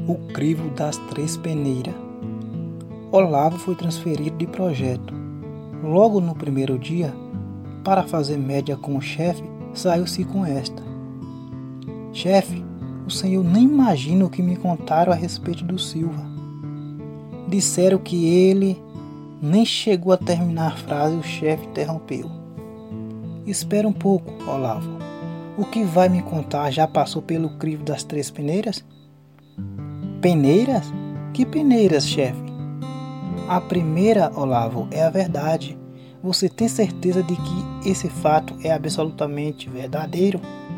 O crivo das três peneiras. Olavo foi transferido de projeto. Logo no primeiro dia, para fazer média com o chefe, saiu-se com esta: chefe, o senhor nem imagina o que me contaram a respeito do Silva. Disseram que ele nem chegou a terminar a frase e o chefe interrompeu. Espera um pouco, Olavo. O que vai me contar já passou pelo crivo das três peneiras? Peneiras? Que peneiras, chefe? A primeira, Olavo, é a verdade. Você tem certeza de que esse fato é absolutamente verdadeiro?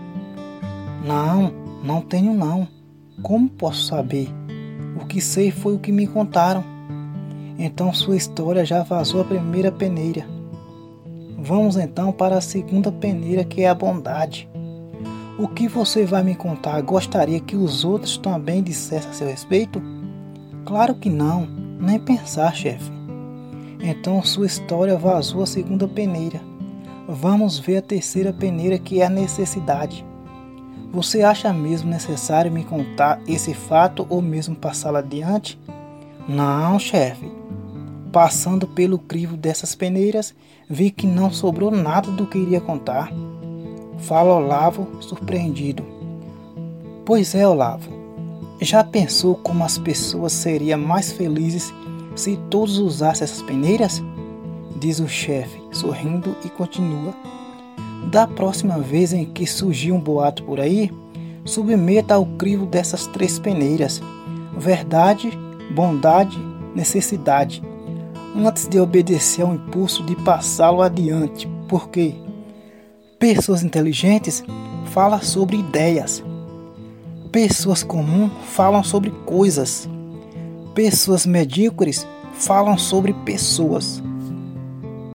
Não tenho não. Como posso saber? O que sei foi o que me contaram. Então sua história já vazou a primeira peneira. Vamos então para a segunda peneira, que é a bondade. O que você vai me contar gostaria que os outros também dissessem a seu respeito? Claro que não, nem pensar, chefe. Então sua história vazou a segunda peneira. Vamos ver a terceira peneira, que é a necessidade. Você acha mesmo necessário me contar esse fato ou mesmo passá-lo adiante? Não, chefe. Passando pelo crivo dessas peneiras, vi que não sobrou nada do que iria contar. Fala Olavo, surpreendido. Pois é, Olavo. Já pensou como as pessoas seriam mais felizes se todos usassem essas peneiras? Diz o chefe, sorrindo, e continua. Da próxima vez em que surgir um boato por aí, submeta ao crivo dessas três peneiras: verdade, bondade, necessidade, antes de obedecer ao impulso de passá-lo adiante, porque pessoas inteligentes falam sobre ideias, pessoas comuns falam sobre coisas, pessoas medíocres falam sobre pessoas.